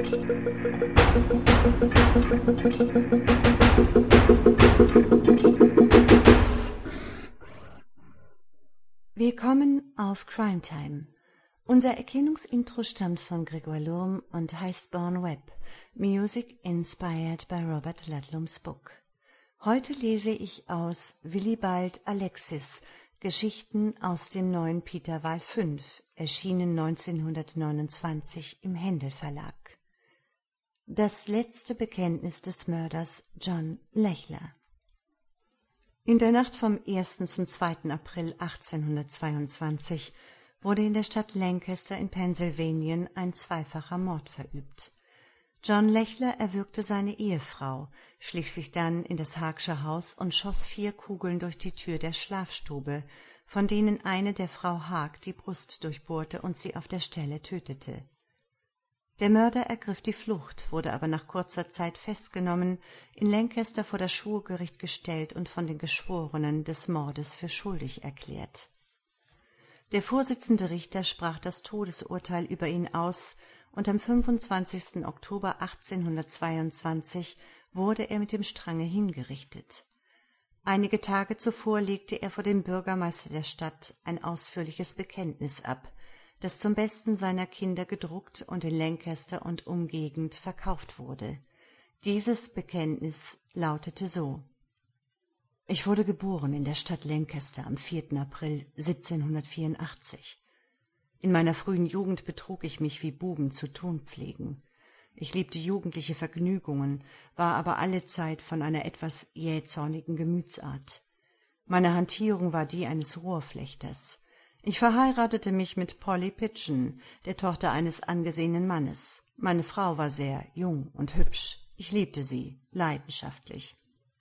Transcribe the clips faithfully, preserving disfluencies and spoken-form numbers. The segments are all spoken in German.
Willkommen auf Crime Time. Unser Erkennungsintro stammt von Gregor Lurm und heißt Born Web, Music inspired by Robert Ludlums book. Heute lese ich aus Willibald Alexis, Geschichten aus dem neuen Peter Wahl fünf, erschienen neunzehnhundertneunundzwanzig im Händel Verlag. Das letzte Bekenntnis des Mörders John Lechler. In der Nacht vom ersten zum zweiten April achtzehnhundertzweiundzwanzig wurde in der Stadt Lancaster in Pennsylvanien ein zweifacher Mord verübt. John Lechler erwürgte seine Ehefrau, schlich sich dann in das Haagsche Haus und schoss vier Kugeln durch die Tür der Schlafstube, von denen eine der Frau Haag die Brust durchbohrte und sie auf der Stelle tötete. Der Mörder ergriff die Flucht, wurde aber nach kurzer Zeit festgenommen, in Lancaster vor das Schwurgericht gestellt und von den Geschworenen des Mordes für schuldig erklärt. Der Vorsitzende Richter sprach das Todesurteil über ihn aus, und am fünfundzwanzigsten Oktober achtzehnhundertzweiundzwanzig wurde er mit dem Strange hingerichtet. Einige Tage zuvor legte er vor dem Bürgermeister der Stadt ein ausführliches Bekenntnis ab, das zum Besten seiner Kinder gedruckt und in Lancaster und Umgegend verkauft wurde. Dieses Bekenntnis lautete so: Ich wurde geboren in der Stadt Lancaster am vierten April siebzehnhundertvierundachtzig. In meiner frühen Jugend betrug ich mich, wie Buben zu tun pflegen. Ich liebte jugendliche Vergnügungen, war aber allezeit von einer etwas jähzornigen Gemütsart. Meine Hantierung war die eines Rohrflechters. Ich verheiratete mich mit Polly Pitchen, der Tochter eines angesehenen Mannes. Meine Frau war sehr jung und hübsch. Ich liebte sie leidenschaftlich.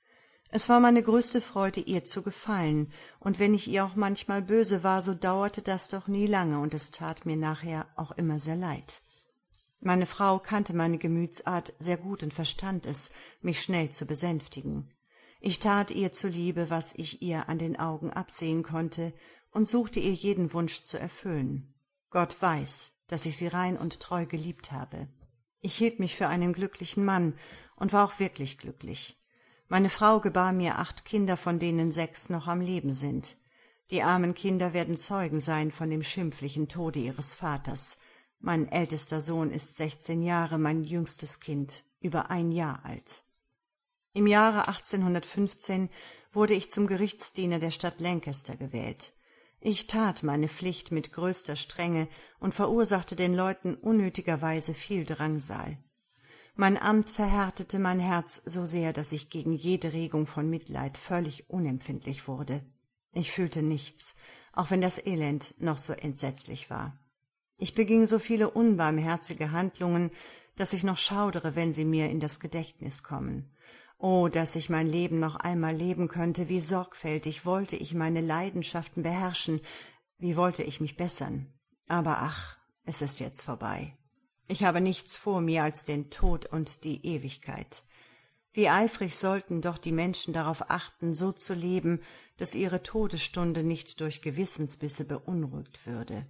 Es war meine größte Freude, ihr zu gefallen, und wenn ich ihr auch manchmal böse war, so dauerte das doch nie lange, und es tat mir nachher auch immer sehr leid. Meine Frau kannte meine Gemütsart sehr gut und verstand es, mich schnell zu besänftigen. Ich tat ihr zuliebe, was ich ihr an den Augen absehen konnte, und suchte ihr jeden Wunsch zu erfüllen. Gott weiß, dass ich sie rein und treu geliebt habe. Ich hielt mich für einen glücklichen Mann und war auch wirklich glücklich. Meine Frau gebar mir acht Kinder, von denen sechs noch am Leben sind. Die armen Kinder werden Zeugen sein von dem schimpflichen Tode ihres Vaters. Mein ältester Sohn ist sechzehn Jahre, mein jüngstes Kind über ein Jahr alt. Im Jahre achtzehnhundertfünfzehn wurde ich zum Gerichtsdiener der Stadt Lancaster gewählt. Ich tat meine Pflicht mit größter Strenge und verursachte den Leuten unnötigerweise viel Drangsal. Mein Amt verhärtete mein Herz so sehr, dass ich gegen jede Regung von Mitleid völlig unempfindlich wurde. Ich fühlte nichts, auch wenn das Elend noch so entsetzlich war. Ich beging so viele unbarmherzige Handlungen, dass ich noch schaudere, wenn sie mir in das Gedächtnis kommen. Oh, dass ich mein Leben noch einmal leben könnte, wie sorgfältig wollte ich meine Leidenschaften beherrschen, wie wollte ich mich bessern. Aber ach, es ist jetzt vorbei. Ich habe nichts vor mir als den Tod und die Ewigkeit. Wie eifrig sollten doch die Menschen darauf achten, so zu leben, dass ihre Todesstunde nicht durch Gewissensbisse beunruhigt würde.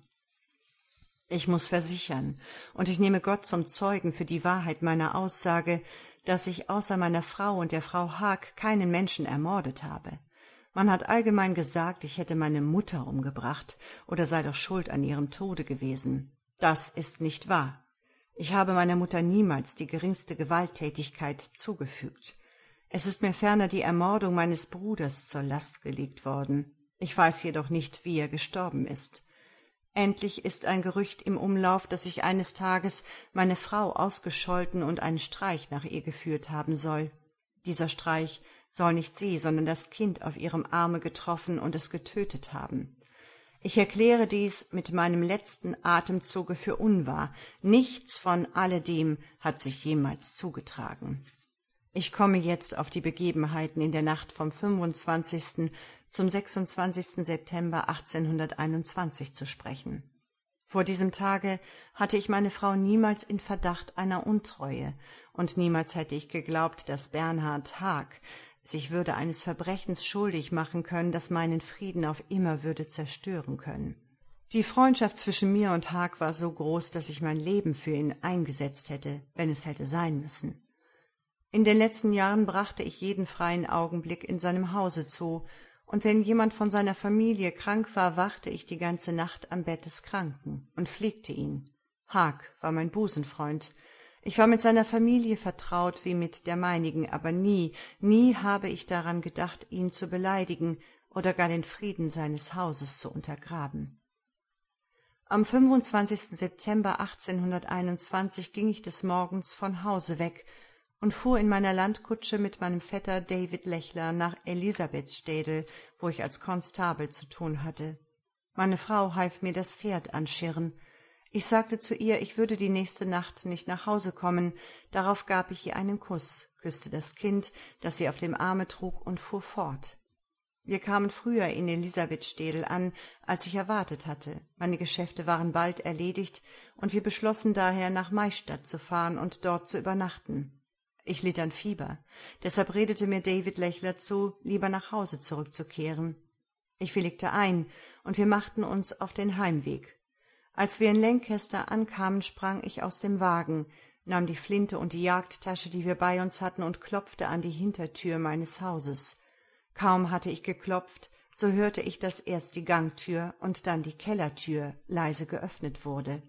Ich muß versichern, und ich nehme Gott zum Zeugen für die Wahrheit meiner Aussage, dass ich außer meiner Frau und der Frau Haag keinen Menschen ermordet habe. Man hat allgemein gesagt, ich hätte meine Mutter umgebracht oder sei doch schuld an ihrem Tode gewesen. Das ist nicht wahr. Ich habe meiner Mutter niemals die geringste Gewalttätigkeit zugefügt. Es ist mir ferner die Ermordung meines Bruders zur Last gelegt worden. Ich weiß jedoch nicht, wie er gestorben ist. Endlich ist ein Gerücht im Umlauf, dass ich eines Tages meine Frau ausgescholten und einen Streich nach ihr geführt haben soll. Dieser Streich soll nicht sie, sondern das Kind auf ihrem Arme getroffen und es getötet haben. Ich erkläre dies mit meinem letzten Atemzuge für unwahr. Nichts von alledem hat sich jemals zugetragen. Ich komme jetzt auf die Begebenheiten in der Nacht vom fünfundzwanzigsten zum sechsundzwanzigsten September achtzehnhunderteinundzwanzig zu sprechen. Vor diesem Tage hatte ich meine Frau niemals in Verdacht einer Untreue, und niemals hätte ich geglaubt, dass Bernhard Haag sich würde eines Verbrechens schuldig machen können, das meinen Frieden auf immer würde zerstören können. Die Freundschaft zwischen mir und Haag war so groß, dass ich mein Leben für ihn eingesetzt hätte, wenn es hätte sein müssen. In den letzten Jahren brachte ich jeden freien Augenblick in seinem Hause zu, und wenn jemand von seiner Familie krank war, wachte ich die ganze Nacht am Bett des Kranken und pflegte ihn. Haag war mein Busenfreund. Ich war mit seiner Familie vertraut wie mit der meinigen, aber nie, nie habe ich daran gedacht, ihn zu beleidigen oder gar den Frieden seines Hauses zu untergraben. Am fünfundzwanzigsten September achtzehnhunderteinundzwanzig ging ich des Morgens von Hause weg und fuhr in meiner Landkutsche mit meinem Vetter David Lechler nach Elisabethstädel, wo ich als Konstabel zu tun hatte. Meine Frau half mir das Pferd anschirren. Ich sagte zu ihr, ich würde die nächste Nacht nicht nach Hause kommen. Darauf gab ich ihr einen Kuss, küsste das Kind, das sie auf dem Arme trug, und fuhr fort. Wir kamen früher in Elisabethstädel an, als ich erwartet hatte. Meine Geschäfte waren bald erledigt, und wir beschlossen daher, nach Maistadt zu fahren und dort zu übernachten. Ich litt an Fieber, deshalb redete mir David Lechler zu, lieber nach Hause zurückzukehren. Ich willigte ein, und wir machten uns auf den Heimweg. Als wir in Lancaster ankamen, sprang ich aus dem Wagen, nahm die Flinte und die Jagdtasche, die wir bei uns hatten, und klopfte an die Hintertür meines Hauses. Kaum hatte ich geklopft, so hörte ich, dass erst die Gangtür und dann die Kellertür leise geöffnet wurde.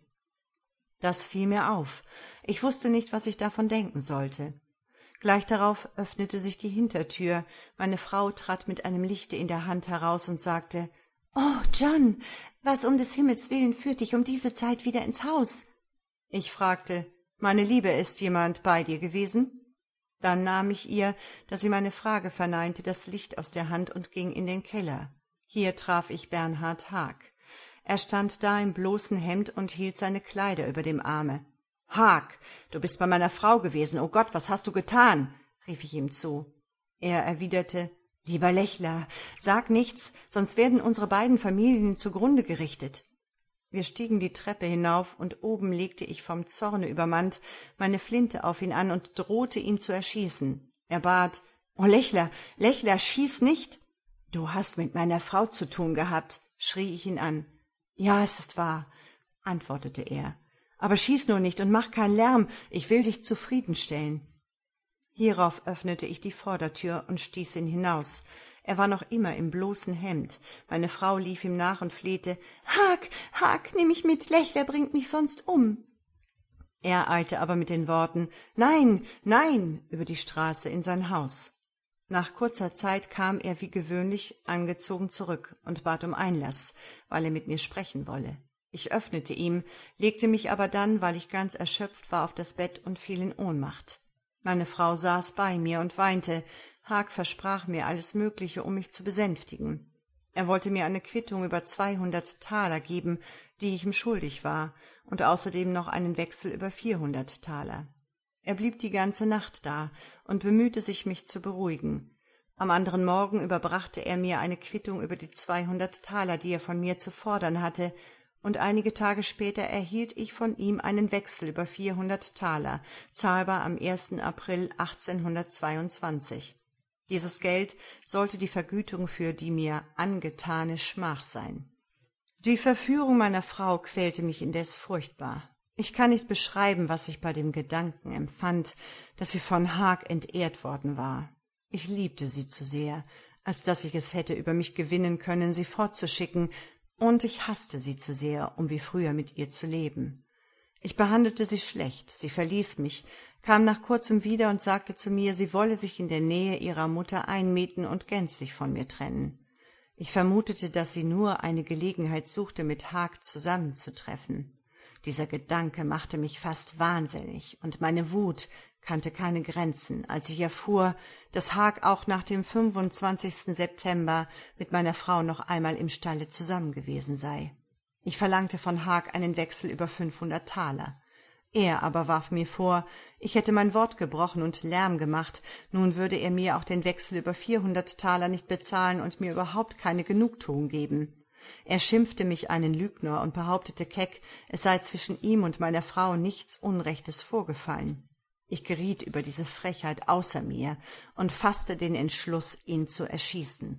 Das fiel mir auf. Ich wusste nicht, was ich davon denken sollte. Gleich darauf öffnete sich die Hintertür. Meine Frau trat mit einem Lichte in der Hand heraus und sagte: »Oh, John, was um des Himmels willen führt dich um diese Zeit wieder ins Haus?« Ich fragte: »Meine Liebe, ist jemand bei dir gewesen?« Dann nahm ich ihr, da sie meine Frage verneinte, das Licht aus der Hand und ging in den Keller. Hier traf ich Bernhard Haag. Er stand da im bloßen Hemd und hielt seine Kleider über dem Arme. »Haag, du bist bei meiner Frau gewesen. Oh Gott, was hast du getan?« rief ich ihm zu. Er erwiderte: »Lieber Lechler, sag nichts, sonst werden unsere beiden Familien zugrunde gerichtet.« Wir stiegen die Treppe hinauf, und oben legte ich vom Zorne übermannt meine Flinte auf ihn an und drohte, ihn zu erschießen. Er bat: »Oh, Lechler, Lechler, schieß nicht!« »Du hast mit meiner Frau zu tun gehabt«, schrie ich ihn an. »Ja, es ist wahr«, antwortete er. »Aber schieß nur nicht und mach keinen Lärm, ich will dich zufriedenstellen.« Hierauf öffnete ich die Vordertür und stieß ihn hinaus. Er war noch immer im bloßen Hemd. Meine Frau lief ihm nach und flehte: »Haag, Haag, nimm mich mit, Lechler bringt mich sonst um.« Er eilte aber mit den Worten »Nein, nein« über die Straße in sein Haus. Nach kurzer Zeit kam er wie gewöhnlich angezogen zurück und bat um Einlass, weil er mit mir sprechen wolle. Ich öffnete ihm, legte mich aber dann, weil ich ganz erschöpft war, auf das Bett und fiel in Ohnmacht. Meine Frau saß bei mir und weinte. Haag versprach mir alles Mögliche, um mich zu besänftigen. Er wollte mir eine Quittung über zweihundert Taler geben, die ich ihm schuldig war, und außerdem noch einen Wechsel über vierhundert Taler. Er blieb die ganze Nacht da und bemühte sich, mich zu beruhigen. Am anderen Morgen überbrachte er mir eine Quittung über die zweihundert Taler, die er von mir zu fordern hatte, und einige Tage später erhielt ich von ihm einen Wechsel über vierhundert Taler, zahlbar am ersten April achtzehnhundertzweiundzwanzig. Dieses Geld sollte die Vergütung für die mir angetane Schmach sein. Die Verführung meiner Frau quälte mich indes furchtbar. Ich kann nicht beschreiben, was ich bei dem Gedanken empfand, dass sie von Haag entehrt worden war. Ich liebte sie zu sehr, als dass ich es hätte über mich gewinnen können, sie fortzuschicken, und ich hasste sie zu sehr, um wie früher mit ihr zu leben. Ich behandelte sie schlecht, sie verließ mich, kam nach kurzem wieder und sagte zu mir, sie wolle sich in der Nähe ihrer Mutter einmieten und gänzlich von mir trennen. Ich vermutete, dass sie nur eine Gelegenheit suchte, mit Haag zusammenzutreffen. Dieser Gedanke machte mich fast wahnsinnig, und meine Wut kannte keine Grenzen, als ich erfuhr, dass Haag auch nach dem fünfundzwanzigsten September mit meiner Frau noch einmal im Stalle zusammen gewesen sei. Ich verlangte von Haag einen Wechsel über fünfhundert Taler. Er aber warf mir vor, ich hätte mein Wort gebrochen und Lärm gemacht, nun würde er mir auch den Wechsel über vierhundert Taler nicht bezahlen und mir überhaupt keine Genugtuung geben. Er schimpfte mich einen Lügner und behauptete keck, es sei zwischen ihm und meiner Frau nichts Unrechtes vorgefallen. Ich geriet über diese Frechheit außer mir und fasste den Entschluss, ihn zu erschießen.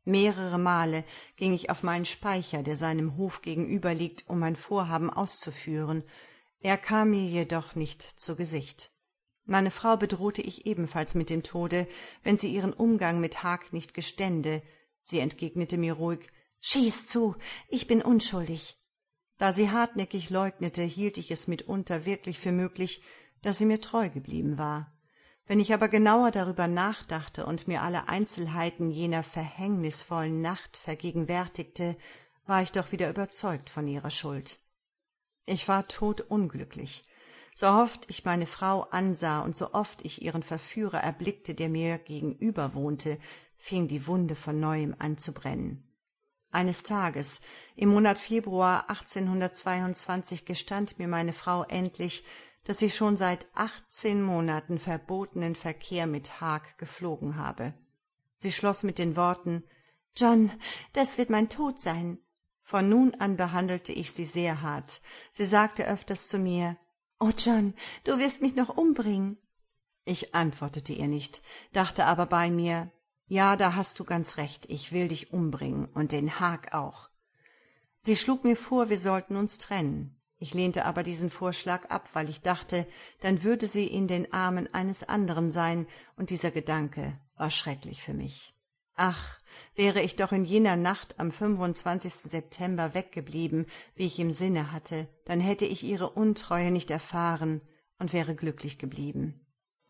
Mehrere Male ging ich auf meinen Speicher, der seinem Hof gegenüber liegt, um mein Vorhaben auszuführen. Er kam mir jedoch nicht zu Gesicht. Meine Frau bedrohte ich ebenfalls mit dem Tode, wenn sie ihren Umgang mit Haag nicht gestände. Sie entgegnete mir ruhig: »Schieß zu, ich bin unschuldig.« Da sie hartnäckig leugnete, hielt ich es mitunter wirklich für möglich, dass sie mir treu geblieben war. Wenn ich aber genauer darüber nachdachte und mir alle Einzelheiten jener verhängnisvollen Nacht vergegenwärtigte, war ich doch wieder überzeugt von ihrer Schuld. Ich war todunglücklich. So oft ich meine Frau ansah und so oft ich ihren Verführer erblickte, der mir gegenüber wohnte, fing die Wunde von neuem an zu brennen. Eines Tages, im Monat Februar achtzehnhundertzweiundzwanzig, gestand mir meine Frau endlich, dass sie schon seit achtzehn Monaten verbotenen Verkehr mit Haag gepflogen habe. Sie schloss mit den Worten: »John, das wird mein Tod sein.« Von nun an behandelte ich sie sehr hart. Sie sagte öfters zu mir: »Oh John, du wirst mich noch umbringen.« Ich antwortete ihr nicht, dachte aber bei mir: »Ja, da hast du ganz recht, ich will dich umbringen und den Haag auch.« Sie schlug mir vor, wir sollten uns trennen. Ich lehnte aber diesen Vorschlag ab, weil ich dachte, dann würde sie in den Armen eines anderen sein, und dieser Gedanke war schrecklich für mich. Ach, wäre ich doch in jener Nacht am fünfundzwanzigsten September weggeblieben, wie ich im Sinne hatte, dann hätte ich ihre Untreue nicht erfahren und wäre glücklich geblieben.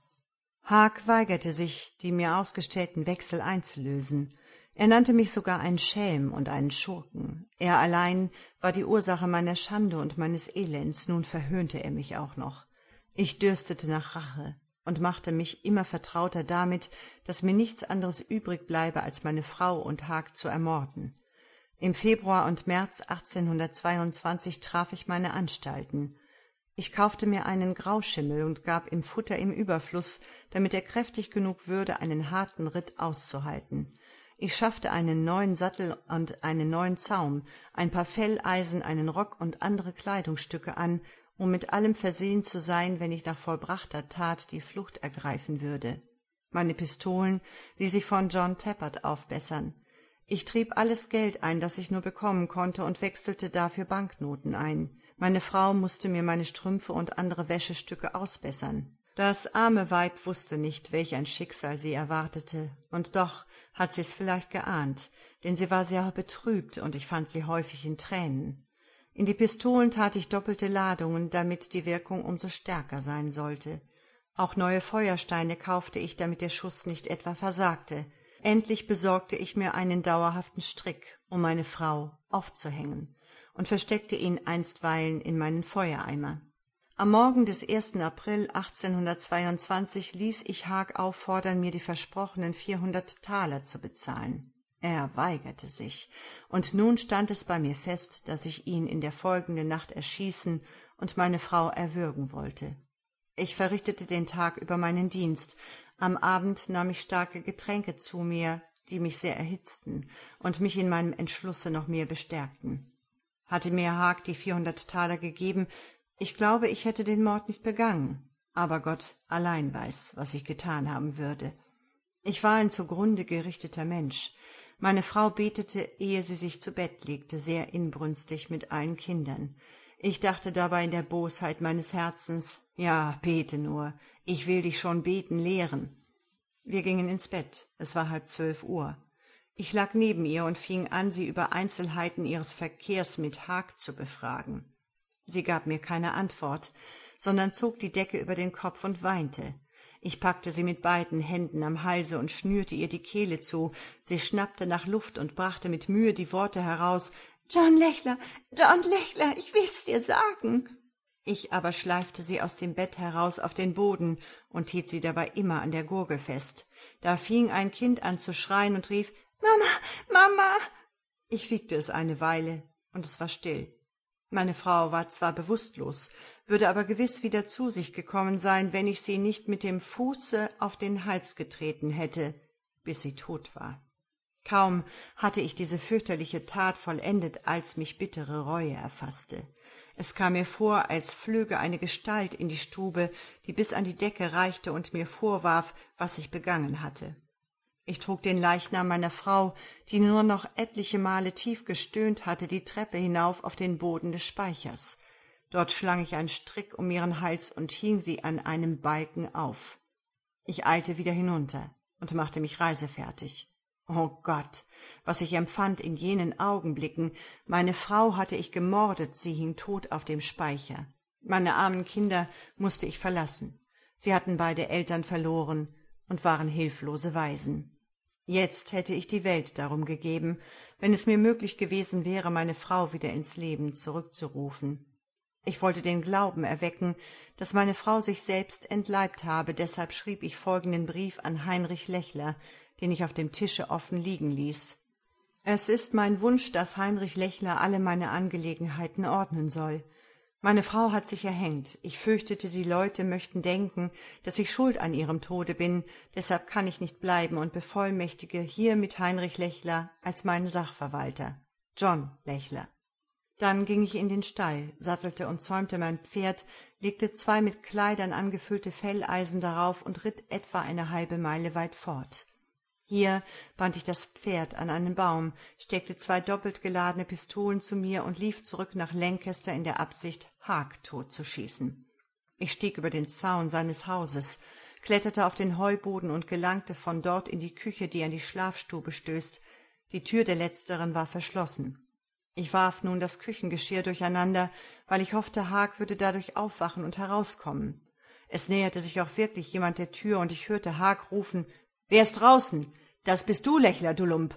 Haag weigerte sich, die mir ausgestellten Wechsel einzulösen. Er nannte mich sogar einen Schelm und einen Schurken. Er allein war die Ursache meiner Schande und meines Elends, nun verhöhnte er mich auch noch. Ich dürstete nach Rache und machte mich immer vertrauter damit, dass mir nichts anderes übrig bleibe, als meine Frau und Haag zu ermorden. Im Februar und März achtzehnhundertzweiundzwanzig traf ich meine Anstalten. Ich kaufte mir einen Grauschimmel und gab ihm Futter im Überfluss, damit er kräftig genug würde, einen harten Ritt auszuhalten. Ich schaffte einen neuen Sattel und einen neuen Zaum, ein paar Felleisen, einen Rock und andere Kleidungsstücke an, um mit allem versehen zu sein, wenn ich nach vollbrachter Tat die Flucht ergreifen würde. Meine Pistolen ließ ich von John Tappert aufbessern. Ich trieb alles Geld ein, das ich nur bekommen konnte, und wechselte dafür Banknoten ein. Meine Frau musste mir meine Strümpfe und andere Wäschestücke ausbessern. Das arme Weib wusste nicht, welch ein Schicksal sie erwartete, und doch hat sie es vielleicht geahnt, denn sie war sehr betrübt, und ich fand sie häufig in Tränen. In die Pistolen tat ich doppelte Ladungen, damit die Wirkung umso stärker sein sollte. Auch neue Feuersteine kaufte ich, damit der Schuss nicht etwa versagte. Endlich besorgte ich mir einen dauerhaften Strick, um meine Frau aufzuhängen, und versteckte ihn einstweilen in meinen Feuereimer. Am Morgen des ersten April achtzehnhundertzweiundzwanzig ließ ich Haag auffordern, mir die versprochenen vierhundert Taler zu bezahlen. Er weigerte sich, und nun stand es bei mir fest, dass ich ihn in der folgenden Nacht erschießen und meine Frau erwürgen wollte. Ich verrichtete den Tag über meinen Dienst. Am Abend nahm ich starke Getränke zu mir, die mich sehr erhitzten und mich in meinem Entschlusse noch mehr bestärkten. Hatte mir Haag die vierhundert Taler gegeben, ich glaube, ich hätte den Mord nicht begangen, aber Gott allein weiß, was ich getan haben würde. Ich war ein zugrunde gerichteter Mensch. Meine Frau betete, ehe sie sich zu Bett legte, sehr inbrünstig mit allen Kindern. Ich dachte dabei in der Bosheit meines Herzens: Ja, bete nur, ich will dich schon beten lehren. Wir gingen ins Bett, es war halb zwölf Uhr. Ich lag neben ihr und fing an, sie über Einzelheiten ihres Verkehrs mit Haag zu befragen. Sie gab mir keine Antwort, sondern zog die Decke über den Kopf und weinte. Ich packte sie mit beiden Händen am Halse und schnürte ihr die Kehle zu. Sie schnappte nach Luft und brachte mit Mühe die Worte heraus: »John Lechler, John Lechler, ich will's dir sagen.« Ich aber schleifte sie aus dem Bett heraus auf den Boden und hielt sie dabei immer an der Gurgel fest. Da fing ein Kind an zu schreien und rief: »Mama, Mama!« Ich wiegte es eine Weile, und es war still. Meine Frau war zwar bewusstlos, würde aber gewiss wieder zu sich gekommen sein, wenn ich sie nicht mit dem Fuße auf den Hals getreten hätte, bis sie tot war. Kaum hatte ich diese fürchterliche Tat vollendet, als mich bittere Reue erfasste. Es kam mir vor, als flöge eine Gestalt in die Stube, die bis an die Decke reichte und mir vorwarf, was ich begangen hatte. Ich trug den Leichnam meiner Frau, die nur noch etliche Male tief gestöhnt hatte, die Treppe hinauf auf den Boden des Speichers. Dort schlang ich einen Strick um ihren Hals und hing sie an einem Balken auf. Ich eilte wieder hinunter und machte mich reisefertig. Oh Gott, was ich empfand in jenen Augenblicken! Meine Frau hatte ich gemordet, sie hing tot auf dem Speicher. Meine armen Kinder musste ich verlassen. Sie hatten beide Eltern verloren und waren hilflose Waisen. Jetzt hätte ich die Welt darum gegeben, wenn es mir möglich gewesen wäre, meine Frau wieder ins Leben zurückzurufen. Ich wollte den Glauben erwecken, dass meine Frau sich selbst entleibt habe, deshalb schrieb ich folgenden Brief an Heinrich Lechler, den ich auf dem Tische offen liegen ließ. Es ist mein Wunsch, dass Heinrich Lechler alle meine Angelegenheiten ordnen soll. Meine Frau hat sich erhängt. Ich fürchtete, die Leute möchten denken, dass ich schuld an ihrem Tode bin, deshalb kann ich nicht bleiben und bevollmächtige hiermit Heinrich Lechler als meinen Sachverwalter. John Lechler. Dann ging ich in den Stall, sattelte und zäumte mein Pferd, legte zwei mit Kleidern angefüllte Felleisen darauf und ritt etwa eine halbe Meile weit fort. Hier band ich das Pferd an einen Baum, steckte zwei doppelt geladene Pistolen zu mir und lief zurück nach Lancaster in der Absicht, Hawk totzuschießen. Ich stieg über den Zaun seines Hauses, kletterte auf den Heuboden und gelangte von dort in die Küche, die an die Schlafstube stößt. Die Tür der letzteren war verschlossen. Ich warf nun das Küchengeschirr durcheinander, weil ich hoffte, Hawk würde dadurch aufwachen und herauskommen. Es näherte sich auch wirklich jemand der Tür, und ich hörte Hawk rufen, »Wer ist draußen? Das bist du, Lechler, du Lump!«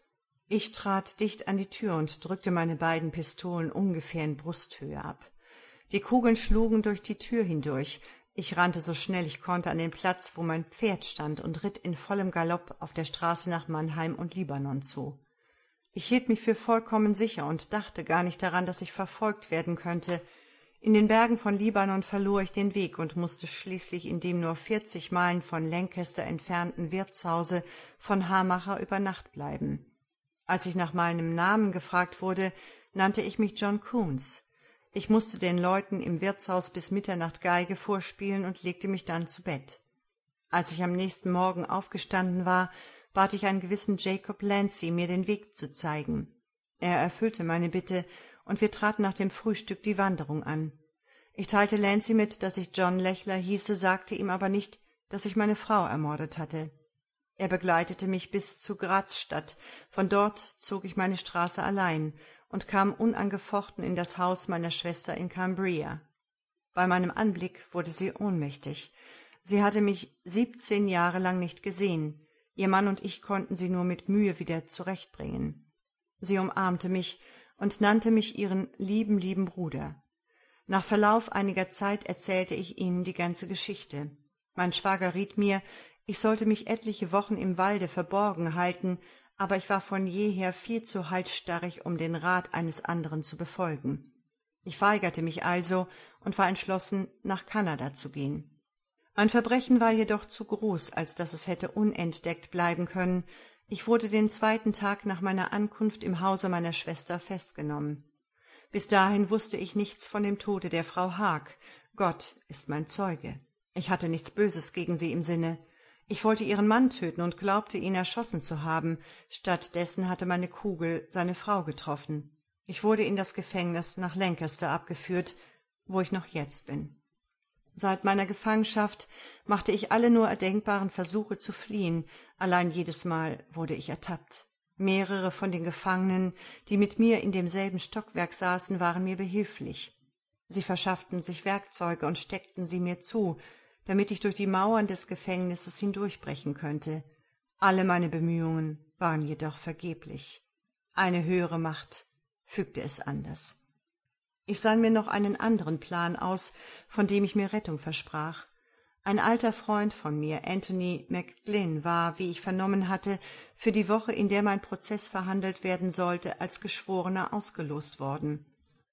Ich trat dicht an die Tür und drückte meine beiden Pistolen ungefähr in Brusthöhe ab. Die Kugeln schlugen durch die Tür hindurch. Ich rannte so schnell ich konnte an den Platz, wo mein Pferd stand, und ritt in vollem Galopp auf der Straße nach Mannheim und Libanon zu. Ich hielt mich für vollkommen sicher und dachte gar nicht daran, dass ich verfolgt werden könnte. In den Bergen von Libanon verlor ich den Weg und musste schließlich in dem nur vierzig Meilen von Lancaster entfernten Wirtshause von Hamacher über Nacht bleiben. Als ich nach meinem Namen gefragt wurde, nannte ich mich John Coons. Ich musste den Leuten im Wirtshaus bis Mitternacht Geige vorspielen und legte mich dann zu Bett. Als ich am nächsten Morgen aufgestanden war, bat ich einen gewissen Jacob Lancy, mir den Weg zu zeigen. Er erfüllte meine Bitte, und wir traten nach dem Frühstück die Wanderung an. Ich teilte Lancy mit, dass ich John Lechler hieße, sagte ihm aber nicht, dass ich meine Frau ermordet hatte. Er begleitete mich bis zu Grazstadt, von dort zog ich meine Straße allein und kam unangefochten in das Haus meiner Schwester in Cambria. Bei meinem Anblick wurde sie ohnmächtig. Sie hatte mich siebzehn Jahre lang nicht gesehen. Ihr Mann und ich konnten sie nur mit Mühe wieder zurechtbringen. Sie umarmte mich und nannte mich ihren lieben, lieben Bruder. Nach Verlauf einiger Zeit erzählte ich ihnen die ganze Geschichte. Mein Schwager riet mir, ich sollte mich etliche Wochen im Walde verborgen halten, aber ich war von jeher viel zu halsstarrig, um den Rat eines anderen zu befolgen. Ich weigerte mich also und war entschlossen, nach Kanada zu gehen. Mein Verbrechen war jedoch zu groß, als dass es hätte unentdeckt bleiben können. Ich wurde den zweiten Tag nach meiner Ankunft im Hause meiner Schwester festgenommen. Bis dahin wusste ich nichts von dem Tode der Frau Hawk. Gott ist mein Zeuge. Ich hatte nichts Böses gegen sie im Sinne. Ich wollte ihren Mann töten und glaubte, ihn erschossen zu haben. Stattdessen hatte meine Kugel seine Frau getroffen. Ich wurde in das Gefängnis nach Lancaster abgeführt, wo ich noch jetzt bin. Seit meiner Gefangenschaft machte ich alle nur erdenkbaren Versuche zu fliehen, allein jedes Mal wurde ich ertappt. Mehrere von den Gefangenen, die mit mir in demselben Stockwerk saßen, waren mir behilflich. Sie verschafften sich Werkzeuge und steckten sie mir zu, damit ich durch die Mauern des Gefängnisses hindurchbrechen könnte. Alle meine Bemühungen waren jedoch vergeblich. Eine höhere Macht fügte es anders. Ich sann mir noch einen anderen Plan aus, von dem ich mir Rettung versprach. Ein alter Freund von mir, Anthony McGlynn, war, wie ich vernommen hatte, für die Woche, in der mein Prozess verhandelt werden sollte, als Geschworener ausgelost worden.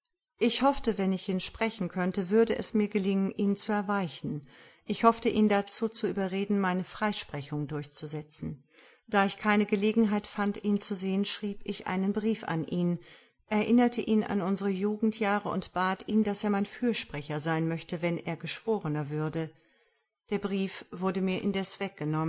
Ich hoffte, wenn ich ihn sprechen könnte, würde es mir gelingen, ihn zu erweichen. Ich hoffte, ihn dazu zu überreden, meine Freisprechung durchzusetzen. Da ich keine Gelegenheit fand, ihn zu sehen, schrieb ich einen Brief an ihn, erinnerte ihn an unsere Jugendjahre und bat ihn, dass er mein Fürsprecher sein möchte, wenn er Geschworener würde. Der Brief wurde mir indes weggenommen,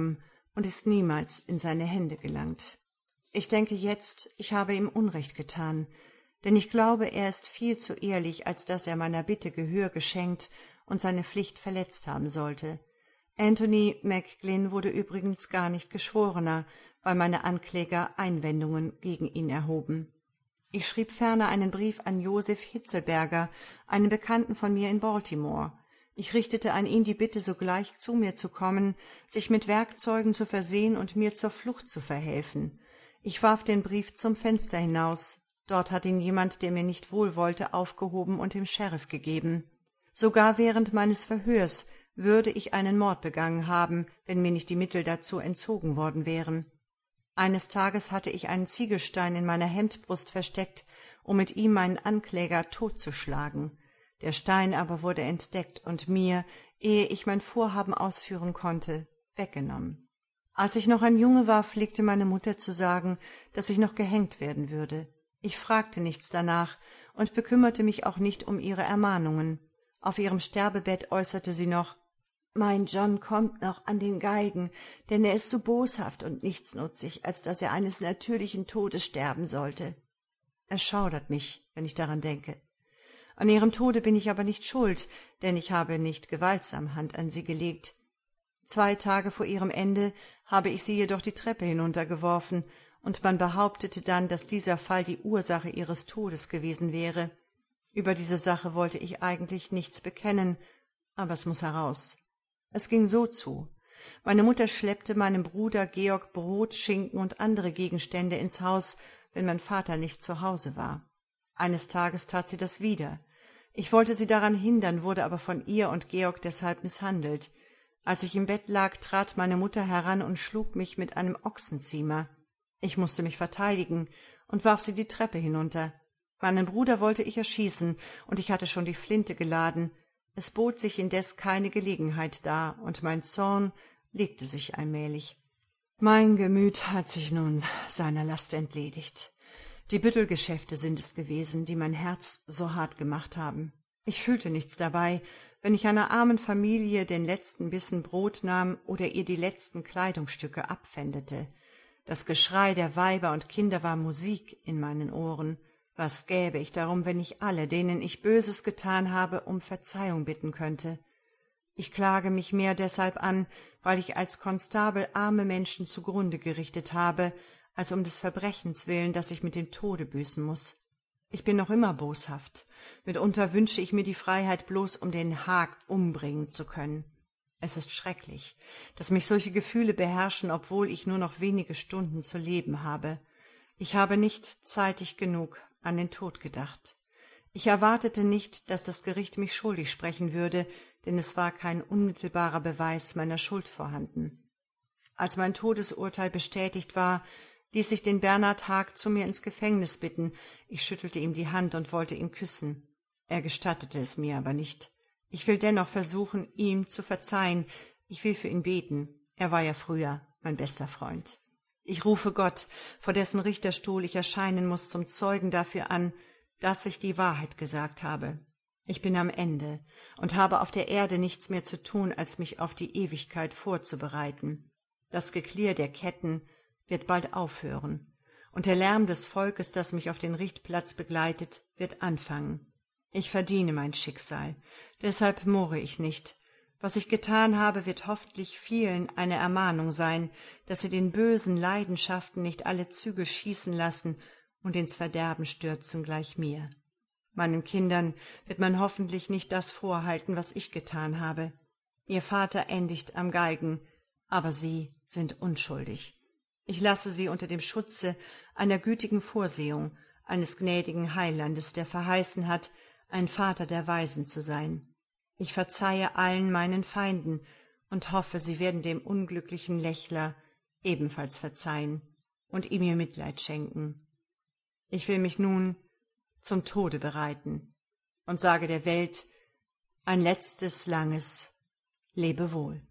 und ist niemals in seine Hände gelangt. Ich denke jetzt, ich habe ihm Unrecht getan, denn ich glaube, er ist viel zu ehrlich, als dass er meiner Bitte Gehör geschenkt und seine Pflicht verletzt haben sollte. Anthony McGlynn wurde übrigens gar nicht Geschworener, weil meine Ankläger Einwendungen gegen ihn erhoben. Ich schrieb ferner einen Brief an Joseph Hitzelberger, einen Bekannten von mir in Baltimore. Ich richtete an ihn die Bitte, sogleich zu mir zu kommen, sich mit Werkzeugen zu versehen und mir zur Flucht zu verhelfen. Ich warf den Brief zum Fenster hinaus. Dort hat ihn jemand, der mir nicht wohl wollte, aufgehoben und dem Sheriff gegeben. Sogar während meines Verhörs würde ich einen Mord begangen haben, wenn mir nicht die Mittel dazu entzogen worden wären. Eines Tages hatte ich einen Ziegelstein in meiner Hemdbrust versteckt, um mit ihm meinen Ankläger totzuschlagen. Der Stein aber wurde entdeckt und mir, ehe ich mein Vorhaben ausführen konnte, weggenommen. Als ich noch ein Junge war, pflegte meine Mutter zu sagen, dass ich noch gehängt werden würde. Ich fragte nichts danach und bekümmerte mich auch nicht um ihre Ermahnungen. Auf ihrem Sterbebett äußerte sie noch: »Mein John kommt noch an den Geigen, denn er ist so boshaft und nichtsnutzig, als dass er eines natürlichen Todes sterben sollte.« Es schaudert mich, wenn ich daran denke. An ihrem Tode bin ich aber nicht schuld, denn ich habe nicht gewaltsam Hand an sie gelegt. Zwei Tage vor ihrem Ende habe ich sie jedoch die Treppe hinuntergeworfen, und man behauptete dann, dass dieser Fall die Ursache ihres Todes gewesen wäre. Über diese Sache wollte ich eigentlich nichts bekennen, aber es muß heraus. Es ging so zu. Meine Mutter schleppte meinem Bruder Georg Brot, Schinken und andere Gegenstände ins Haus, wenn mein Vater nicht zu Hause war. Eines Tages tat sie das wieder. Ich wollte sie daran hindern, wurde aber von ihr und Georg deshalb misshandelt. Als ich im Bett lag, trat meine Mutter heran und schlug mich mit einem Ochsenziemer. Ich musste mich verteidigen und warf sie die Treppe hinunter. Meinen Bruder wollte ich erschießen, und ich hatte schon die Flinte geladen. Es bot sich indes keine Gelegenheit dar, und mein Zorn legte sich allmählich. Mein Gemüt hat sich nun seiner Last entledigt. Die Büttelgeschäfte sind es gewesen, die mein Herz so hart gemacht haben. Ich fühlte nichts dabei, wenn ich einer armen Familie den letzten Bissen Brot nahm oder ihr die letzten Kleidungsstücke abpfändete. Das Geschrei der Weiber und Kinder war Musik in meinen Ohren. Was gäbe ich darum, wenn ich alle, denen ich Böses getan habe, um Verzeihung bitten könnte? Ich klage mich mehr deshalb an, weil ich als Konstabel arme Menschen zugrunde gerichtet habe, als um des Verbrechens willen, das ich mit dem Tode büßen muß. Ich bin noch immer boshaft. Mitunter wünsche ich mir die Freiheit bloß, um den Hag umbringen zu können. Es ist schrecklich, dass mich solche Gefühle beherrschen, obwohl ich nur noch wenige Stunden zu leben habe. Ich habe nicht zeitig genug an den Tod gedacht. Ich erwartete nicht, dass das Gericht mich schuldig sprechen würde, denn es war kein unmittelbarer Beweis meiner Schuld vorhanden. Als mein Todesurteil bestätigt war, ließ ich den Bernhard Hag zu mir ins Gefängnis bitten. Ich schüttelte ihm die Hand und wollte ihn küssen. Er gestattete es mir aber nicht. Ich will dennoch versuchen, ihm zu verzeihen. Ich will für ihn beten. Er war ja früher mein bester Freund. Ich rufe Gott, vor dessen Richterstuhl ich erscheinen muß, zum Zeugen dafür an, dass ich die Wahrheit gesagt habe. Ich bin am Ende und habe auf der Erde nichts mehr zu tun, als mich auf die Ewigkeit vorzubereiten. Das Geklirr der Ketten wird bald aufhören, und der Lärm des Volkes, das mich auf den Richtplatz begleitet, wird anfangen. Ich verdiene mein Schicksal, deshalb murre ich nicht. Was ich getan habe, wird hoffentlich vielen eine Ermahnung sein, dass sie den bösen Leidenschaften nicht alle Zügel schießen lassen und ins Verderben stürzen gleich mir. Meinen Kindern wird man hoffentlich nicht das vorhalten, was ich getan habe. Ihr Vater endigt am Galgen, aber sie sind unschuldig. Ich lasse sie unter dem Schutze einer gütigen Vorsehung, eines gnädigen Heilandes, der verheißen hat, ein Vater der Weisen zu sein. Ich verzeihe allen meinen Feinden und hoffe, sie werden dem unglücklichen Lächler ebenfalls verzeihen und ihm ihr Mitleid schenken. Ich will mich nun zum Tode bereiten und sage der Welt ein letztes langes Lebewohl.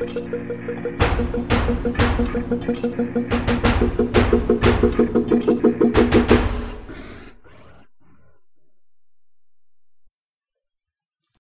Thank